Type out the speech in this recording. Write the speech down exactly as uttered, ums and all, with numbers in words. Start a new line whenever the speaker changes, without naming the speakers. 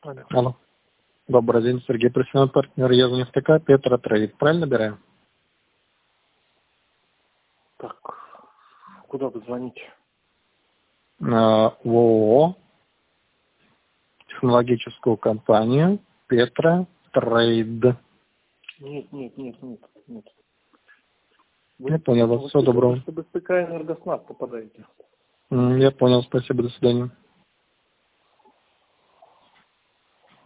Алло.
Алло. Добрый день, Сергей, профессиональный партнер Язнефтека, Петра Трейд. Правильно набираем?
Так, куда вы звоните?
В ООО, технологическую компанию Петра Трейд.
Нет, нет, нет, нет, нет.
Вы, Я понял вас. Всего доброго.
Вы в ПК «Энергоснаб» попадаете.
Я понял. Спасибо. До свидания.